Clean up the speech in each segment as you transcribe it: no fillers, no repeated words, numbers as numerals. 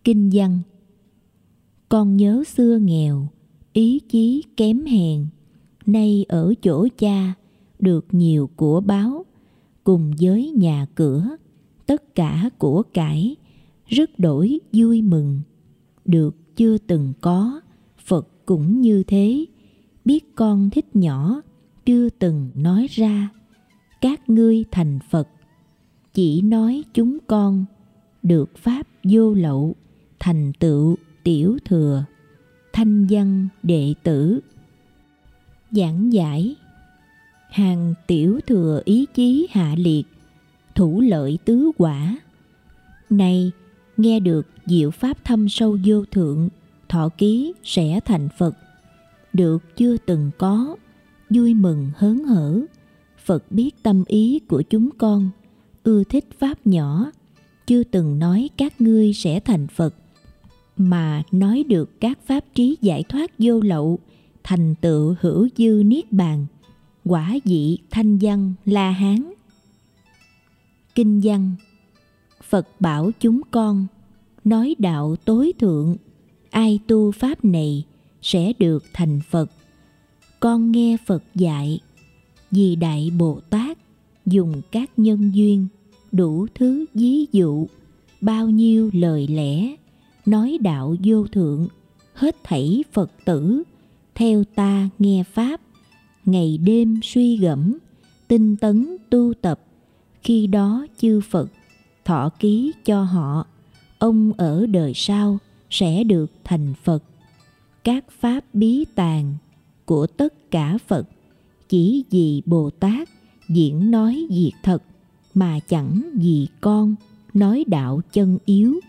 Kinh văn. Con nhớ xưa nghèo, ý chí kém hèn, nay ở chỗ cha được nhiều của báo, cùng với nhà cửa, tất cả của cải, rất đổi vui mừng. Được chưa từng có, Phật cũng như thế, biết con thích nhỏ, chưa từng nói ra. Các ngươi thành Phật, chỉ nói chúng con, được pháp vô lậu, thành tựu tiểu thừa, thanh văn đệ tử. Giảng giải. Hàng tiểu thừa ý chí hạ liệt, thủ lợi tứ quả. Này, nghe được diệu pháp thâm sâu vô thượng, thọ ký sẽ thành Phật. Được chưa từng có, vui mừng hớn hở. Phật biết tâm ý của chúng con, ưa thích pháp nhỏ, chưa từng nói các ngươi sẽ thành Phật, mà nói được các pháp trí giải thoát vô lậu, thành tựu hữu dư niết bàn, quả vị thanh văn La Hán. Kinh văn. Phật bảo chúng con, nói đạo tối thượng, ai tu pháp này sẽ được thành Phật. Con nghe Phật dạy, vì Đại Bồ Tát dùng các nhân duyên, đủ thứ ví dụ, bao nhiêu lời lẽ, nói đạo vô thượng, hết thảy Phật tử, theo ta nghe pháp, ngày đêm suy gẫm, tinh tấn tu tập. Khi đó chư Phật thọ ký cho họ, ông ở đời sau sẽ được thành Phật. Các pháp bí tàng của tất cả Phật, chỉ vì Bồ Tát diễn nói việc thật, mà chẳng vì con nói đạo chân yếu.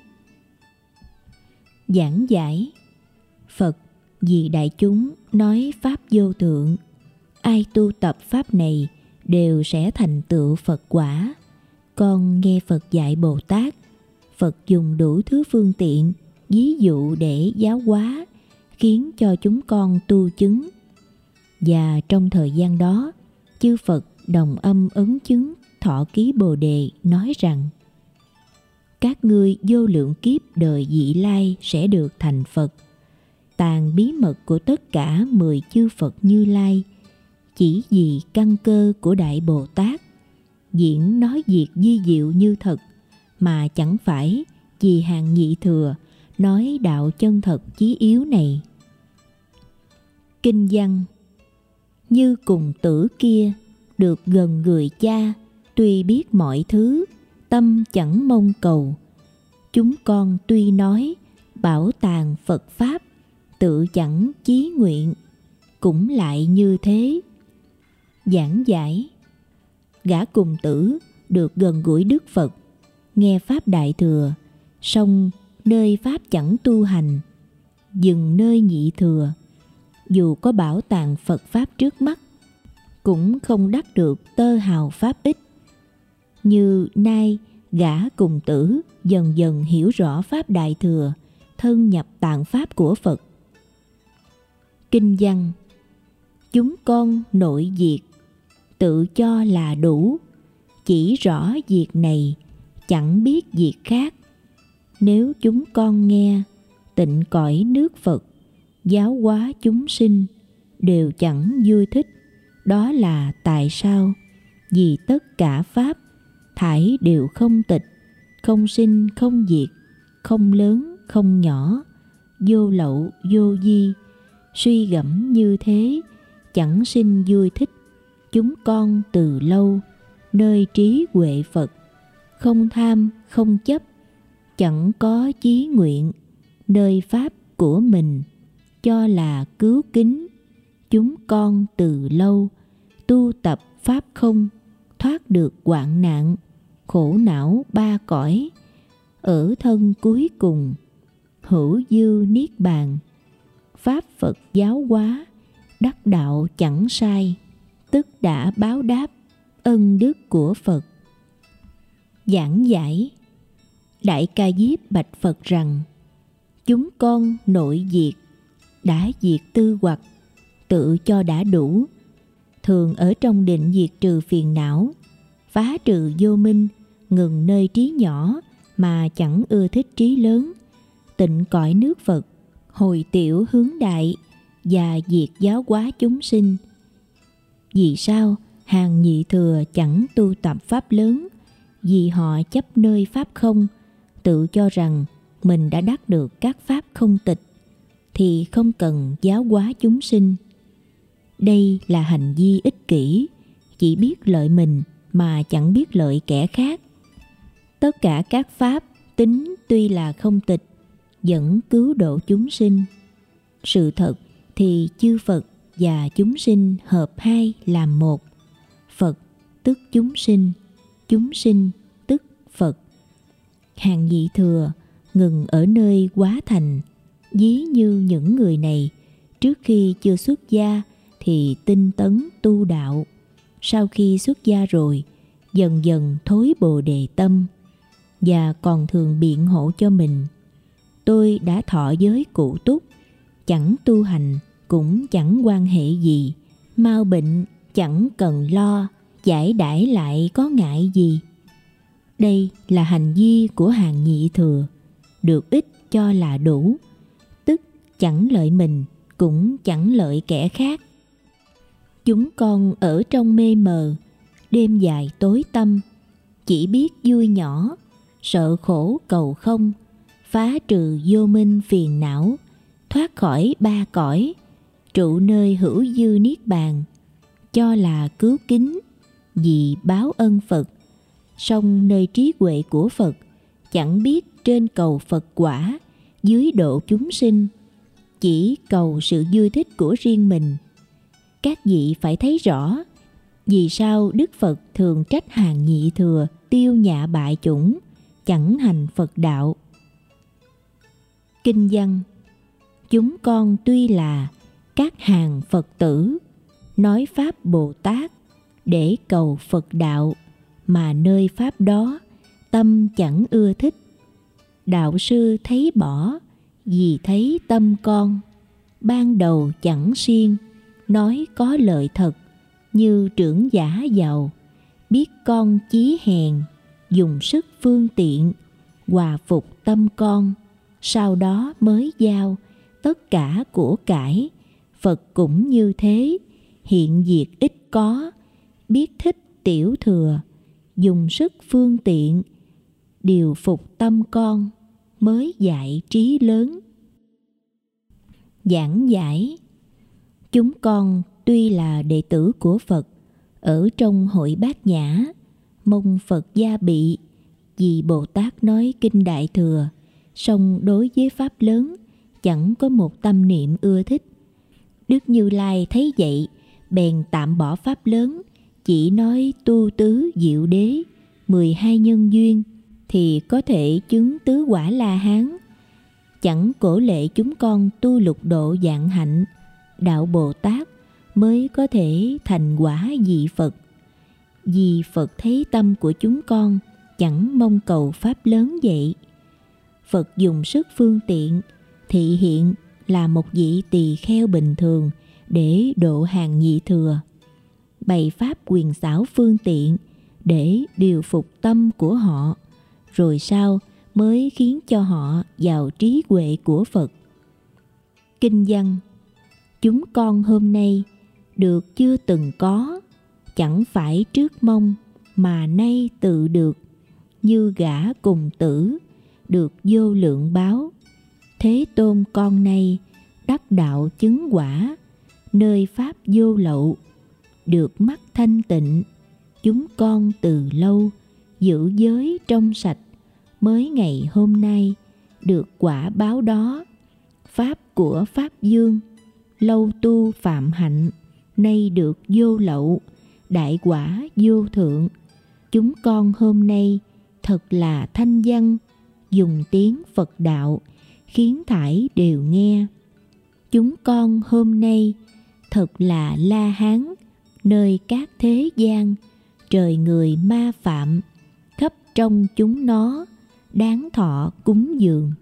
Giảng giải. Phật vì đại chúng nói pháp vô thượng, ai tu tập pháp này đều sẽ thành tựu Phật quả. Con nghe Phật dạy Bồ Tát, Phật dùng đủ thứ phương tiện, ví dụ để giáo hóa, khiến cho chúng con tu chứng. Và trong thời gian đó, chư Phật đồng âm ấn chứng thọ ký Bồ Đề nói rằng: các ngươi vô lượng kiếp đời vị lai sẽ được thành Phật. Tàng bí mật của tất cả 10 chư Phật Như Lai, chỉ vì căn cơ của Đại Bồ Tát, diễn nói việc vi diệu như thật, mà chẳng phải vì hàng nhị thừa nói đạo chân thật chí yếu này. Kinh văn. Như cùng tử kia được gần người cha, tuy biết mọi thứ, tâm chẳng mong cầu. Chúng con tuy nói bảo tàng Phật Pháp, tự chẳng chí nguyện, cũng lại như thế. Giảng giải. Gã cùng tử được gần gũi Đức Phật, nghe Pháp Đại Thừa, song nơi Pháp chẳng tu hành, dừng nơi nhị thừa. Dù có bảo tàng Phật Pháp trước mắt, cũng không đắc được tơ hào pháp ích. Như nay gã cùng tử dần dần hiểu rõ Pháp Đại Thừa, thân nhập tạng Pháp của Phật. Kinh văn. Chúng con nội diệt, tự cho là đủ, chỉ rõ việc này, chẳng biết việc khác. Nếu chúng con nghe, tịnh cõi nước Phật, giáo hóa chúng sinh, đều chẳng vui thích. Đó là tại sao? Vì tất cả Pháp, thải đều không tịch, không sinh không diệt, không lớn không nhỏ, vô lậu vô vi. Suy gẫm như thế, chẳng sinh vui thích. Chúng con từ lâu, nơi trí huệ Phật, không tham không chấp, chẳng có chí nguyện, nơi Pháp của mình, cho là cứu kính. Chúng con từ lâu, tu tập Pháp không, thoát được hoạn nạn, khổ não ba cõi. Ở thân cuối cùng, hữu dư niết bàn. Pháp Phật giáo hóa, đắc đạo chẳng sai, tức đã báo đáp ân đức của Phật. Giảng giải. Đại Ca Diếp bạch Phật rằng: chúng con nội diệt, đã diệt tư hoặc, tự cho đã đủ. Thường ở trong định diệt trừ phiền não, phá trừ vô minh, ngừng nơi trí nhỏ mà chẳng ưa thích trí lớn. tịnh cõi nước Phật, hồi tiểu hướng đại và diệt giáo hóa chúng sinh. Vì sao hàng nhị thừa chẳng tu tập pháp lớn? Vì họ chấp nơi pháp không, tự cho rằng mình đã đắc được các pháp không tịch, thì không cần giáo hóa chúng sinh. Đây là hành vi ích kỷ, chỉ biết lợi mình mà chẳng biết lợi kẻ khác. Tất cả các pháp tính tuy là không tịch, vẫn cứu độ chúng sinh. Sự thật thì chư Phật và chúng sinh hợp hai làm một. Phật tức chúng sinh tức Phật. Hàng nhị thừa ngừng ở nơi quá thành, ví như những người này trước khi chưa xuất gia thì tinh tấn tu đạo, sau khi xuất gia rồi dần dần thối bồ đề tâm, và còn thường biện hộ cho mình: tôi đã thọ giới cụ túc, chẳng tu hành cũng chẳng quan hệ gì, mau bệnh chẳng cần lo, giải đãi lại có ngại gì. Đây là hành vi của hàng nhị thừa, được ít cho là đủ, tức chẳng lợi mình cũng chẳng lợi kẻ khác. Chúng con ở trong mê mờ, đêm dài tối tăm, chỉ biết vui nhỏ, sợ khổ cầu không, phá trừ vô minh phiền não, thoát khỏi ba cõi, trụ nơi hữu dư niết bàn, cho là cứu kính vì báo ân Phật. Song nơi trí huệ của Phật, chẳng biết trên cầu Phật quả, dưới độ chúng sinh, chỉ cầu sự vui thích của riêng mình. Các vị phải thấy rõ vì sao Đức Phật thường trách hàng nhị thừa tiêu nhạ bại chủng, chẳng hành Phật đạo. Kinh văn: chúng con tuy là các hàng Phật tử, nói pháp Bồ Tát để cầu Phật đạo, mà nơi pháp đó tâm chẳng ưa thích. Đạo sư thấy bỏ, vì thấy tâm con, ban đầu chẳng siêng, nói có lợi thật, như trưởng giả giàu, biết con chí hèn, dùng sức phương tiện, hòa phục tâm con, sau đó mới giao tất cả của cải. Phật cũng như thế, hiện diệt ít có, biết thích tiểu thừa, dùng sức phương tiện, điều phục tâm con, mới dạy trí lớn. Giảng giải: chúng con tuy là đệ tử của Phật, ở trong hội Bát Nhã, mong Phật gia bị, vì Bồ Tát nói kinh Đại Thừa, song đối với pháp lớn chẳng có một tâm niệm ưa thích. Đức Như Lai thấy vậy, bèn tạm bỏ pháp lớn, chỉ nói tu tứ diệu đế, 12 nhân duyên, thì có thể chứng tứ quả La Hán. Chẳng cổ lệ chúng con tu lục độ vạn hạnh, đạo Bồ Tát mới có thể thành quả vị Phật. Vì Phật thấy tâm của chúng con chẳng mong cầu pháp lớn vậy. Phật dùng sức phương tiện, thị hiện là một vị tỳ kheo bình thường để độ hàng nhị thừa, bày pháp quyền xảo phương tiện để điều phục tâm của họ, rồi sau mới khiến cho họ vào trí huệ của Phật. Kinh văn: chúng con hôm nay được chưa từng có, chẳng phải trước mong mà nay tự được, như gã cùng tử được vô lượng báo. Thế Tôn con nay đắc đạo chứng quả, nơi pháp vô lậu, được mắt thanh tịnh. Chúng con từ lâu giữ giới trong sạch, mới ngày hôm nay được quả báo đó. Pháp của Pháp Dương, lâu tu phạm hạnh, nay được vô lậu, đại quả vô thượng. Chúng con hôm nay thật là thanh văn, dùng tiếng Phật đạo, khiến thải đều nghe. Chúng con hôm nay thật là La Hán, nơi các thế gian, trời người ma phạm, khắp trong chúng nó, đáng thọ cúng dường.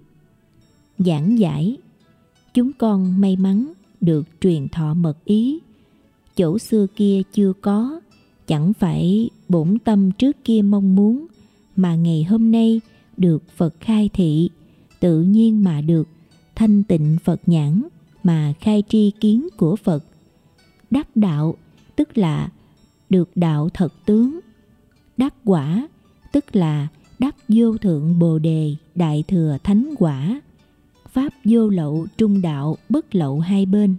Giảng giải: chúng con may mắn được truyền thọ mật ý, chỗ xưa kia chưa có, chẳng phải bổn tâm trước kia mong muốn, mà ngày hôm nay được Phật khai thị, tự nhiên mà được thanh tịnh Phật nhãn mà khai tri kiến của Phật. Đắc đạo tức là được đạo thật tướng. Đắc quả tức là đắc vô thượng Bồ đề đại thừa thánh quả. Pháp vô lậu trung đạo bất lậu hai bên.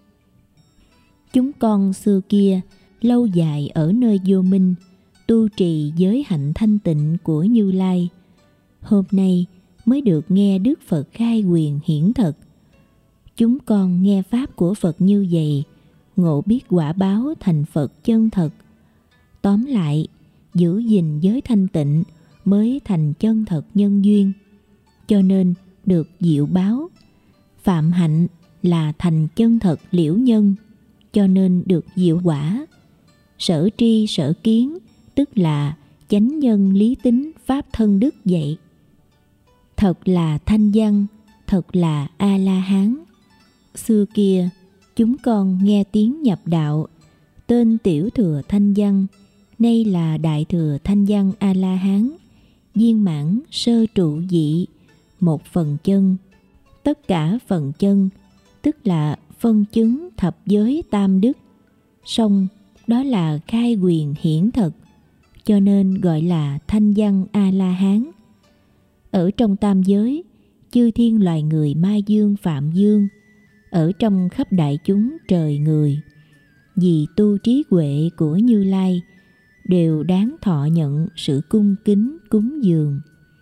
Chúng con xưa kia lâu dài ở nơi vô minh, tu trì giới hạnh thanh tịnh của Như Lai. Hôm nay mới được nghe Đức Phật khai quyền hiển thật. Chúng con nghe Pháp của Phật như vậy, ngộ biết quả báo thành Phật chân thật. Tóm lại, giữ gìn giới thanh tịnh mới thành chân thật nhân duyên, cho nên được diệu báo. Phạm hạnh là thành chân thật liễu nhân, cho nên được diệu quả. Sở tri sở kiến tức là chánh nhân lý tính pháp thân đức vậy. Thật là thanh văn, thật là A-la-hán. Xưa kia chúng con nghe tiếng nhập đạo, tên tiểu thừa thanh văn, nay là đại thừa thanh văn A-la-hán, viên mãn sơ trụ dị, một phần chân. Tất cả phần chân tức là phân chứng thập giới tam đức, song đó là khai quyền hiển thật, cho nên gọi là thanh văn A-la-hán. Ở trong tam giới, chư thiên loài người mai dương phạm dương, ở trong khắp đại chúng trời người, vì tu trí huệ của Như Lai, đều đáng thọ nhận sự cung kính cúng dường.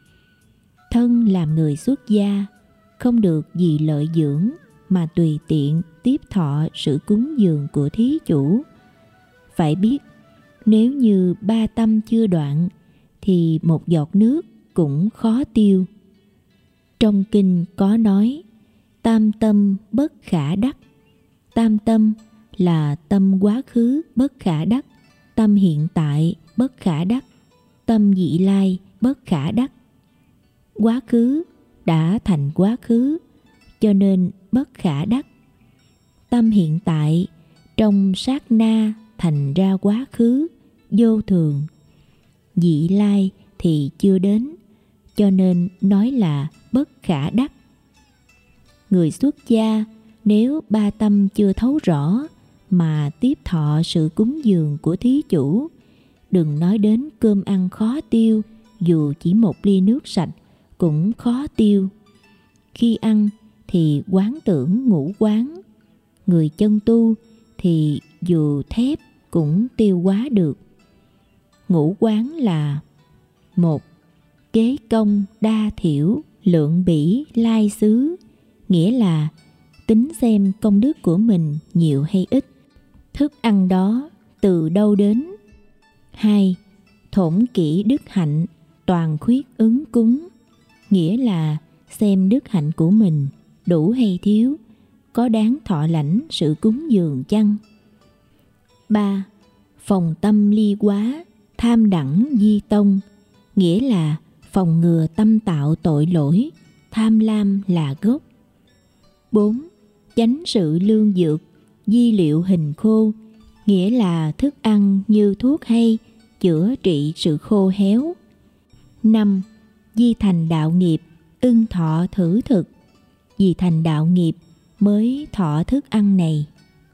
Thân làm người xuất gia, không được vì lợi dưỡng mà tùy tiện tiếp thọ sự cúng dường của thí chủ. Phải biết, nếu như ba tâm chưa đoạn, thì một giọt nước cũng khó tiêu. Trong kinh có nói, tam tâm bất khả đắc. Tam tâm là tâm quá khứ bất khả đắc, tâm hiện tại bất khả đắc, tâm vị lai bất khả đắc. Quá khứ đã thành quá khứ, cho nên bất khả đắc. Tâm hiện tại trong sát na thành ra quá khứ, vô thường. Vị lai thì chưa đến, cho nên nói là bất khả đắc. Người xuất gia nếu ba tâm chưa thấu rõ mà tiếp thọ sự cúng dường của thí chủ, đừng nói đến cơm ăn khó tiêu, dù chỉ một ly nước sạch cũng khó tiêu. Khi ăn thì quán tưởng ngũ quán. Người chân tu thì dù thép cũng tiêu hóa được. Ngũ quán là: 1. Kế công đa thiểu lượng bỉ lai xứ, nghĩa là tính xem công đức của mình nhiều hay ít, thức ăn đó từ đâu đến. 2. Thổn kỹ đức hạnh toàn khuyết ứng cúng, nghĩa là xem đức hạnh của mình đủ hay thiếu, có đáng thọ lãnh sự cúng dường chăng. 3. Phòng tâm ly quá tham đẳng di tông, nghĩa là phòng ngừa tâm tạo tội lỗi, tham lam là gốc. 4. Chánh sự lương dược di liệu hình khô, nghĩa là thức ăn như thuốc hay chữa trị sự khô héo. 5. Di thành đạo nghiệp ưng thọ thử thực, vì thành đạo nghiệp mới thọ thức ăn này.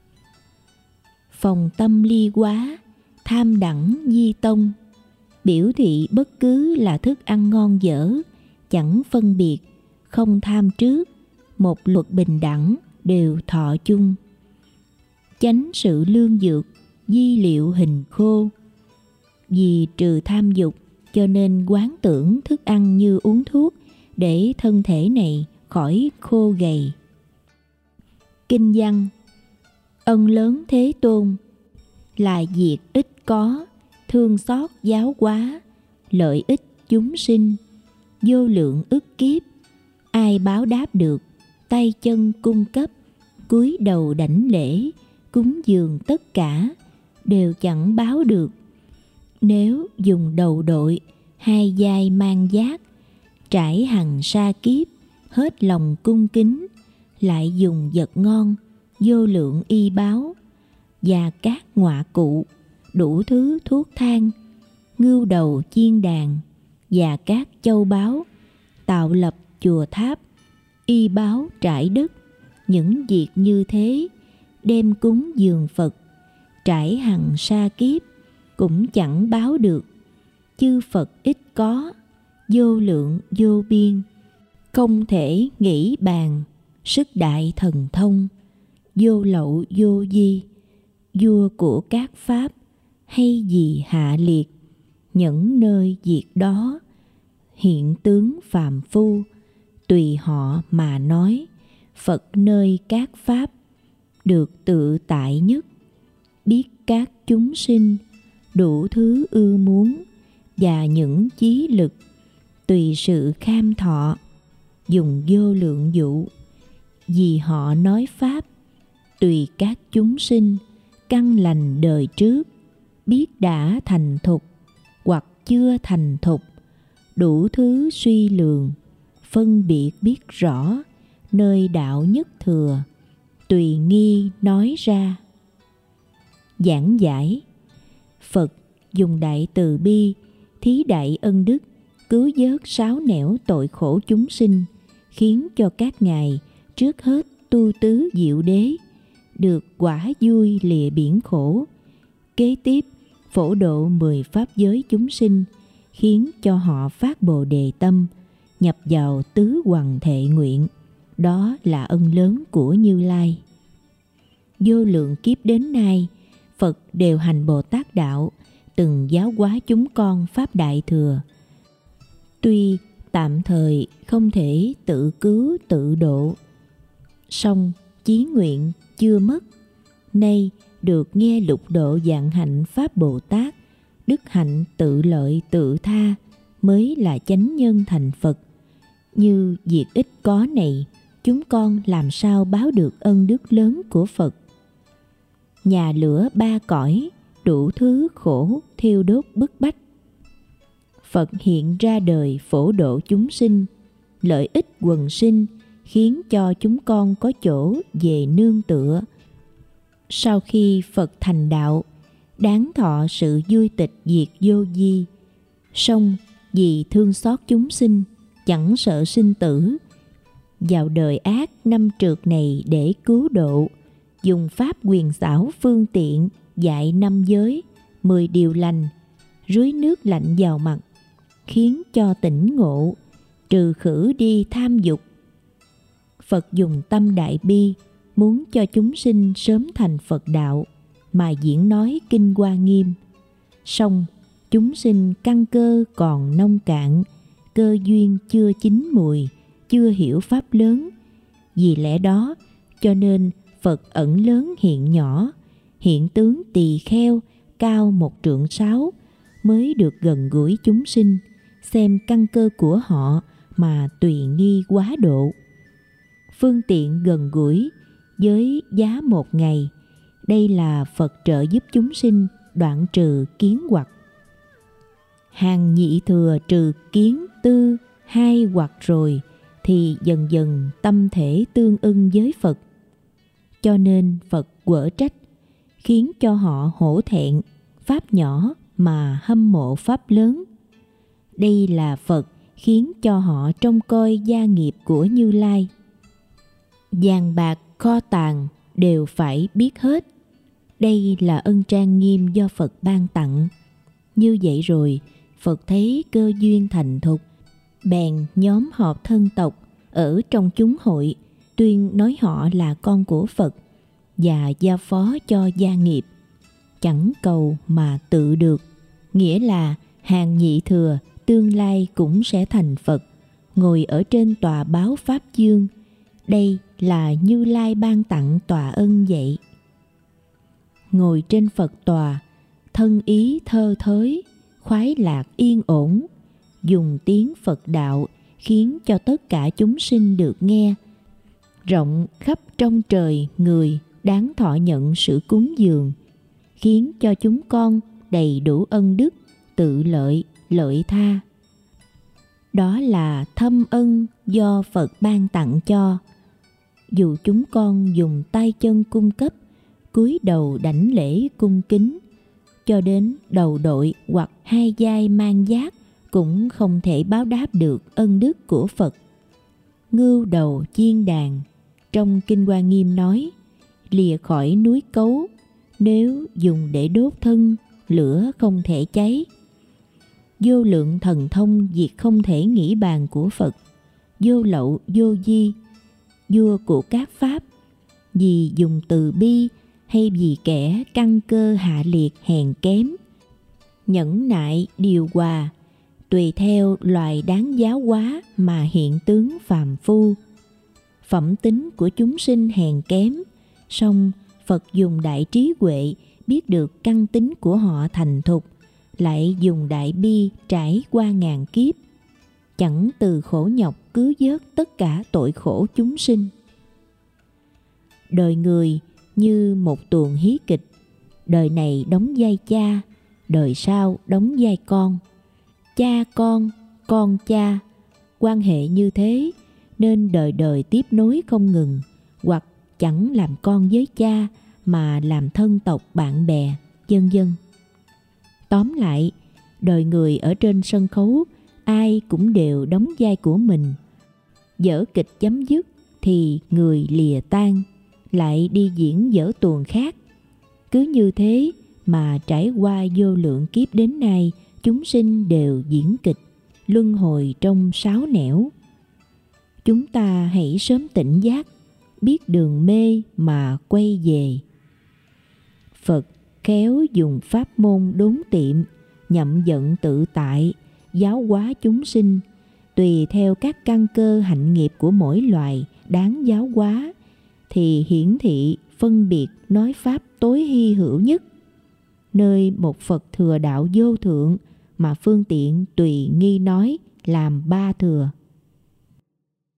Phòng tâm ly quá tham đẳng di tông, biểu thị bất cứ là thức ăn ngon dở, chẳng phân biệt, không tham trước, một luật bình đẳng đều thọ chung. Chánh sự lương dược di liệu hình khô, vì trừ tham dục cho nên quán tưởng thức ăn như uống thuốc để thân thể này khỏi khô gầy. Kinh văn: ân lớn Thế Tôn là việc ít có, thương xót giáo hóa, lợi ích chúng sinh, vô lượng ức kiếp, ai báo đáp được, tay chân cung cấp, cúi đầu đảnh lễ, cúng dường tất cả, đều chẳng báo được. Nếu dùng đầu đội, hai vai mang giác, trải hằng sa kiếp, hết lòng cung kính, lại dùng vật ngon, vô lượng y báo, và các ngọa cụ, đủ thứ thuốc thang, ngưu đầu chiên đàn, và các châu báu, tạo lập chùa tháp, y báo trải đất. Những việc như thế đem cúng dường Phật, trải hằng sa kiếp cũng chẳng báo được. Chư Phật ít có, vô lượng vô biên, không thể nghĩ bàn. Sức đại thần thông, vô lậu vô vi, vua của các pháp, hay gì hạ liệt. Những nơi việc đó, hiện tướng phàm phu, tùy họ mà nói. Phật nơi các pháp, được tự tại nhất. Biết các chúng sinh, đủ thứ ưa muốn, và những chí lực, tùy sự kham thọ, dùng vô lượng dụ. Vì họ nói pháp, tùy các chúng sinh, căn lành đời trước, biết đã thành thục, hoặc chưa thành thục, đủ thứ suy lường, phân biệt biết rõ, nơi đạo nhất thừa, tùy nghi nói ra. Giảng giải: Phật dùng đại từ bi, thí đại ân đức, cứu vớt sáu nẻo tội khổ chúng sinh, khiến cho các ngài trước hết tu tứ diệu đế, được quả vui lìa biển khổ. Kế tiếp phổ độ 10 pháp giới chúng sinh, khiến cho họ phát bồ đề tâm, nhập vào tứ hoằng thệ nguyện. Đó là ân lớn của Như Lai. Vô lượng kiếp đến nay, Phật đều hành Bồ Tát đạo, từng giáo hóa chúng con pháp đại thừa. Tuy tạm thời không thể tự cứu tự độ, song chí nguyện chưa mất. Nay được nghe lục độ vạn hạnh pháp Bồ Tát, đức hạnh tự lợi tự tha mới là chánh nhân thành Phật. Như việc ít có này, chúng con làm sao báo được ân đức lớn của Phật? Nhà lửa ba cõi, đủ thứ khổ thiêu đốt bức bách. Phật hiện ra đời phổ độ chúng sinh, lợi ích quần sinh, khiến cho chúng con có chỗ về nương tựa. Sau khi Phật thành đạo, đáng thọ sự vui tịch diệt vô vi, song vì thương xót chúng sinh, chẳng sợ sinh tử, vào đời ác năm trượt này để cứu độ, dùng pháp quyền xảo phương tiện, dạy 5 giới, 10 điều lành, rưới nước lạnh vào mặt, khiến cho tỉnh ngộ, trừ khử đi tham dục. Phật dùng tâm đại bi, muốn cho chúng sinh sớm thành Phật đạo, mà diễn nói kinh Hoa Nghiêm. Song chúng sinh căn cơ còn nông cạn, cơ duyên chưa chín mùi, chưa hiểu pháp lớn. Vì lẽ đó cho nên Phật ẩn lớn hiện nhỏ, hiện tướng tỳ kheo cao 1 trượng 6, mới được gần gũi chúng sinh, xem căn cơ của họ mà tùy nghi quá độ. Phương tiện gần gũi với giá 1 ngày. Đây là Phật trợ giúp chúng sinh đoạn trừ kiến hoặc. Hàng nhị thừa trừ kiến tư 2 hoặc rồi, thì dần dần tâm thể tương ưng với Phật. Cho nên Phật quở trách, khiến cho họ hổ thẹn, pháp nhỏ mà hâm mộ pháp lớn. Đây là Phật khiến cho họ trông coi gia nghiệp của Như Lai. Vàng bạc kho tàng đều phải biết hết. Đây là ân trang nghiêm do Phật ban tặng. Như vậy rồi, Phật thấy cơ duyên thành thục, bèn nhóm họp thân tộc ở trong chúng hội, tuyên nói họ là con của Phật và giao phó cho gia nghiệp. Chẳng cầu mà tự được, nghĩa là hàng nhị thừa tương lai cũng sẽ thành Phật, ngồi ở trên tòa báo Pháp Dương. Đây là Như Lai ban tặng tòa ân vậy. Ngồi trên Phật tòa, thân ý thơ thới, khoái lạc yên ổn, dùng tiếng Phật đạo khiến cho tất cả chúng sinh được nghe. Rộng khắp trong trời người đáng thọ nhận sự cúng dường, khiến cho chúng con đầy đủ ân đức, tự lợi, lợi tha. Đó là thâm ân do Phật ban tặng cho. Dù chúng con dùng tay chân cung cấp, cúi đầu đảnh lễ cung kính, cho đến đầu đội hoặc 2 vai mang giác, cũng không thể báo đáp được ân đức của Phật. ngưu đầu chiên đàn. Trong Kinh Hoa Nghiêm nói, lìa khỏi núi Cấu, nếu dùng để đốt thân, lửa không thể cháy. Vô lượng thần thông diệt không thể nghĩ bàn của Phật, vô lậu vô di, vua của các pháp, vì dùng từ bi hay vì kẻ căn cơ hạ liệt hèn kém, nhẫn nại điều hòa, tùy theo loài đáng giáo hóa mà hiện tướng phàm phu. Phẩm tính của chúng sinh hèn kém, song Phật dùng đại trí huệ biết được căn tính của họ thành thục, lại dùng đại bi trải qua ngàn kiếp, chẳng từ khổ nhọc cứu vớt tất cả tội khổ chúng sinh. Đời người như một tuồng hí kịch, đời này đóng vai cha, đời sau đóng vai con. Cha con cha, quan hệ như thế nên đời đời tiếp nối không ngừng, hoặc chẳng làm con với cha mà làm thân tộc bạn bè, vân vân. Tóm lại, đời người ở trên sân khấu ai cũng đều đóng vai của mình. Vở kịch chấm dứt thì người lìa tan, lại đi diễn vở tuồng khác. Cứ như thế mà trải qua vô lượng kiếp đến nay, chúng sinh đều diễn kịch, luân hồi trong sáu nẻo. Chúng ta hãy sớm tỉnh giác, biết đường mê mà quay về. Phật khéo dùng pháp môn đốn tiệm, nhậm vận tự tại, giáo hóa chúng sinh, tùy theo các căn cơ hạnh nghiệp của mỗi loài đáng giáo hóa, thì hiển thị phân biệt nói pháp tối hy hữu nhất, nơi một Phật thừa đạo vô thượng mà phương tiện tùy nghi nói làm ba thừa.